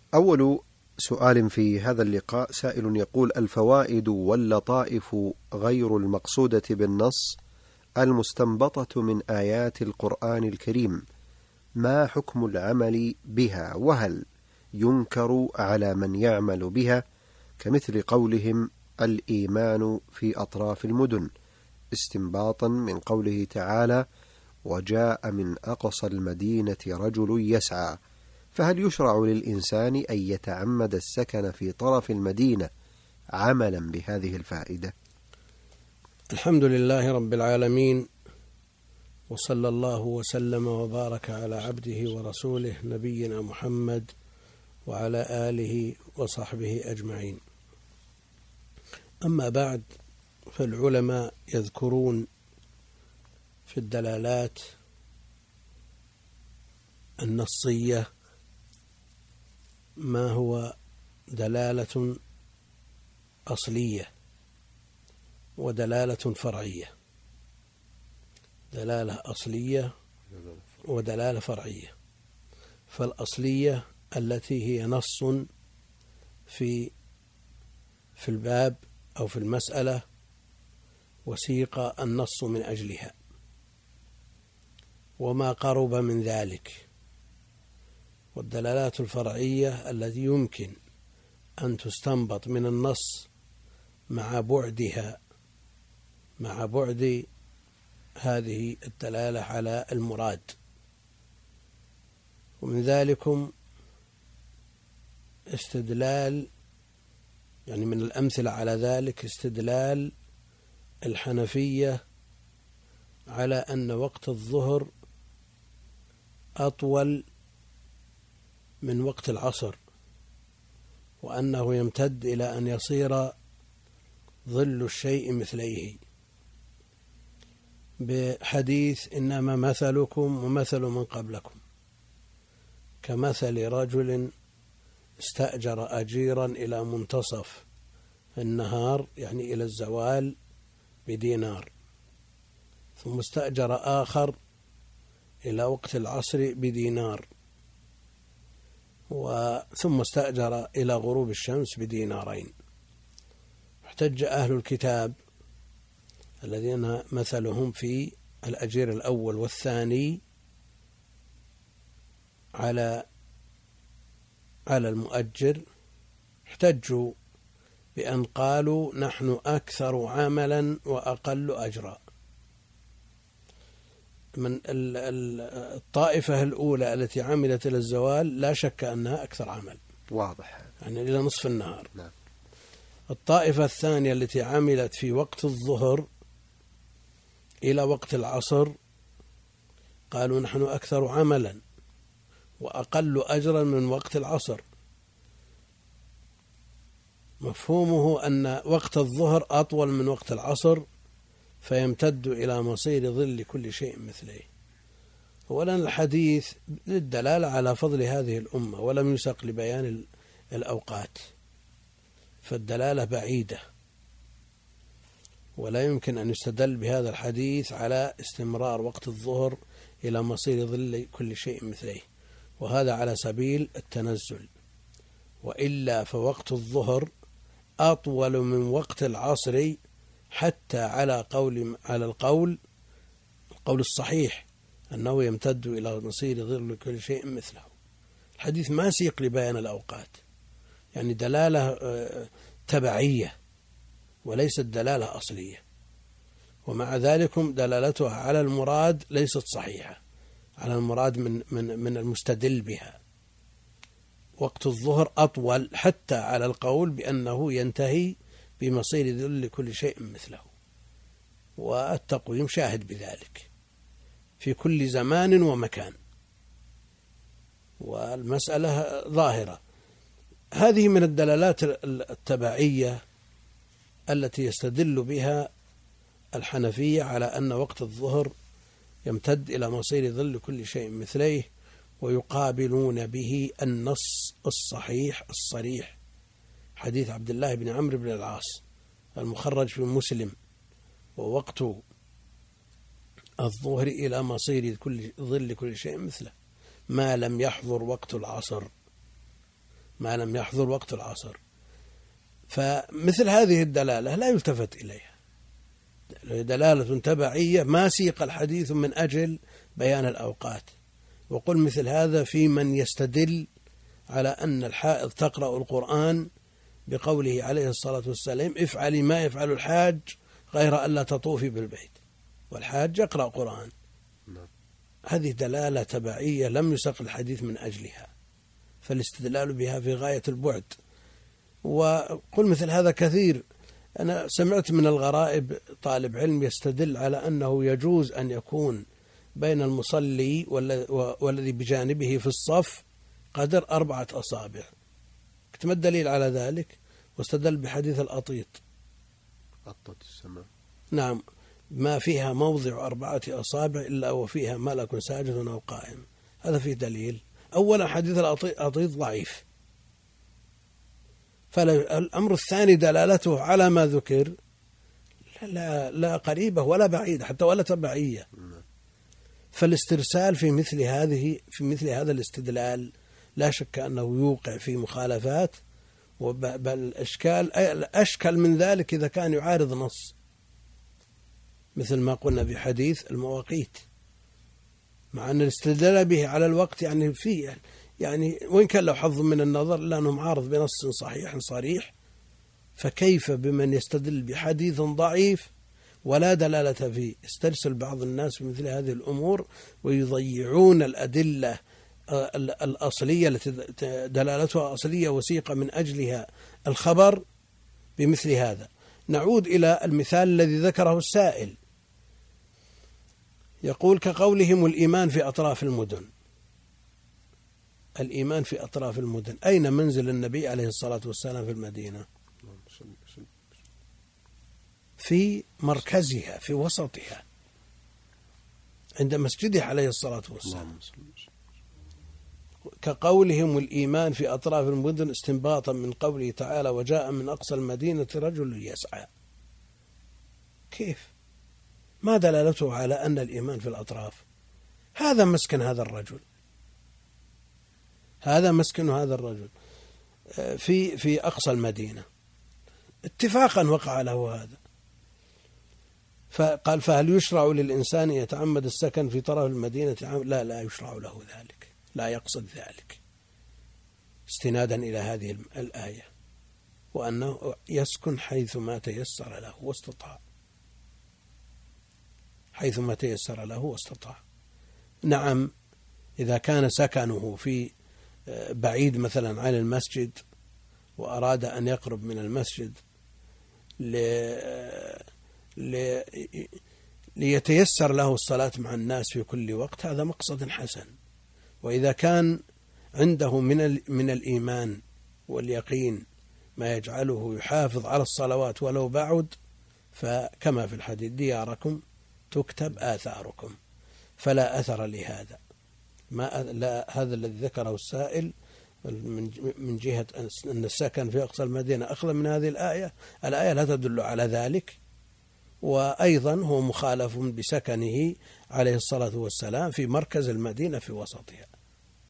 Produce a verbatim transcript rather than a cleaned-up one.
أول سؤال في هذا اللقاء، سائل يقول: الفوائد واللطائف غير المقصودة بالنص المستنبطة من آيات القرآن الكريم، ما حكم العمل بها؟ وهل ينكر على من يعمل بها، كمثل قولهم الإيمان في أطراف المدن، استنباطا من قوله تعالى: وجاء من أقصى المدينة رجل يسعى؟ فهل يشرع للإنسان أن يتعمد السكن في طرف المدينة عملا بهذه الفائدة؟ الحمد لله رب العالمين، وصلى الله وسلم وبارك على عبده ورسوله نبينا محمد وعلى آله وصحبه أجمعين. أما بعد، فالعلماء يذكرون في الدلالات النصية ما هو دلالة أصلية ودلالة فرعية. دلالة أصلية ودلالة فرعية. فالأصلية التي هي نص في في الباب أو في المسألة وسيق النص من أجلها، وما قرب من ذلك. والدلالات الفرعية التي يمكن أن تستنبط من النص مع بعدها مع بعد هذه الدلالة على المراد. ومن ذلكم استدلال، يعني من الأمثلة على ذلك استدلال الحنفية على أن وقت الظهر أطول من وقت العصر، وأنه يمتد إلى أن يصير ظل الشيء مثليه، بحديث إنما مثلكم ومثل من قبلكم كمثل رجل استأجر أجيرا إلى منتصف النهار، يعني إلى الزوال، بدينار، ثم استأجر آخر إلى وقت العصر بدينار، ثم استأجر إلى غروب الشمس بدينارين. احتج أهل الكتاب الذين مثلهم في الأجير الأول والثاني على على المؤجر، احتجوا بأن قالوا نحن أكثر عملا وأقل أجرا. من الطائفة الأولى التي عملت إلى الزوال لا شك أنها أكثر عمل، واضح، يعني إلى نصف النهار. نعم. الطائفة الثانية التي عملت في وقت الظهر إلى وقت العصر قالوا نحن أكثر عملا وأقل أجرا من وقت العصر. مفهومه أن وقت الظهر أطول من وقت العصر، فيمتد إلى مصير ظل كل شيء مثله. أولا الحديث للدلالة على فضل هذه الأمة، ولم يسق لبيان الأوقات، فالدلالة بعيدة، ولا يمكن أن يستدل بهذا الحديث على استمرار وقت الظهر إلى مصير ظل كل شيء مثله، وهذا على سبيل التنزل. وإلا فوقت الظهر أطول من وقت العصر، حتى على قول على القول القول الصحيح أنه يمتد إلى مصير ظل كل شيء مثله. الحديث ما سيق لبيان الأوقات، يعني دلالة تبعية وليست دلالة أصلية، ومع ذلك دلالتها على المراد ليست صحيحة، على المراد من من من المستدل بها. وقت الظهر أطول حتى على القول بأنه ينتهي بمصير ظل كل شيء مثله، والتقويم شاهد بذلك في كل زمان ومكان، والمسألة ظاهرة. هذه من الدلالات التبعية التي يستدل بها الحنفية على أن وقت الظهر يمتد إلى مصير ظل كل شيء مثليه، ويقابلون به النص الصحيح الصريح، حديث عبد الله بن عمرو بن العاص المخرج في مسلم: ووقت الظهر إلى مصير كل ظل كل شيء مثله ما لم يحضر وقت العصر. ما لم يحضر وقت العصر. فمثل هذه الدلالة لا يلتفت إليها، دلالة تبعية، ما سيق الحديث من أجل بيان الأوقات. وقل مثل هذا في من يستدل على أن الحائض تقرأ القرآن بقوله عليه الصلاة والسلام افعلي ما يفعل الحاج غير ألا تطوفي بالبيت، والحاج يقرأ قرآن. هذه دلالة تبعية لم يسق الحديث من أجلها، فالاستدلال بها في غاية البعد. وقل مثل هذا كثير. أنا سمعت من الغرائب طالب علم يستدل على أنه يجوز أن يكون بين المصلي والذي بجانبه في الصف قدر أربعة أصابع. قلت ما الدليل على ذلك؟ واستدل بحديث الأطيط، أطت السماء، نعم، ما فيها موضع أربعة أصابع إلا وفيها ملك ساجد أو قائم. هذا فيه دليل. أولا حديث الأطيط ضعيف، فالأمر الثاني دلالته على ما ذكر لا, لا قريبة ولا بعيدة حتى ولا تبعية. فالاسترسال في مثل هذه في مثل هذا الاستدلال لا شك أنه يوقع في مخالفات، بل الأشكال أشكل من ذلك إذا كان يعارض نص، مثل ما قلنا في حديث المواقيت، مع أن الاستدلال به على الوقت يعني فيه يعني وإن كان له حظ من النظر لأنه معارض بنص صحيح صريح، فكيف بمن يستدل بحديث ضعيف ولا دلالة فيه؟ استرسل بعض الناس بمثل هذه الأمور ويضيعون الأدلة الأصلية التي دلالتها أصلية وثيقة من أجلها الخبر بمثل هذا. نعود إلى المثال الذي ذكره السائل، يقول كقولهم الإيمان في أطراف المدن. الإيمان في أطراف المدن، أين منزل النبي عليه الصلاة والسلام في المدينة؟ في مركزها، في وسطها، عند مسجده عليه الصلاة والسلام. كقولهم الإيمان في أطراف المدن استنباطا من قوله تعالى وجاء من أقصى المدينة رجل يسعى. كيف؟ ما دلالته على أن الإيمان في الأطراف؟ هذا مسكن هذا الرجل، هذا مسكن هذا الرجل في في أقصى المدينة، اتفاقا وقع له هذا. فقال فهل يشرع للإنسان يتعمد السكن في طرف المدينة؟ لا لا يشرع له ذلك، لا يقصد ذلك، استنادا إلى هذه الآية، وأنه يسكن حيث ما تيسر له واستطاع، حيث ما تيسر له واستطاع. نعم، إذا كان سكنه في بعيد مثلا عن المسجد وأراد أن يقرب من المسجد ليتيسر له الصلاة مع الناس في كل وقت، هذا مقصد حسن. وإذا كان عنده من من الإيمان واليقين ما يجعله يحافظ على الصلوات ولو بعد، فكما في الحديث دياركم تكتب آثاركم، فلا أثر لهذا. ما لا هذا الذي ذكره السائل من جهة أن السكن في أقصى المدينة أخذ من هذه الآية، الآية لا تدل على ذلك، وأيضا هو مخالف بسكنه عليه الصلاة والسلام في مركز المدينة في وسطها.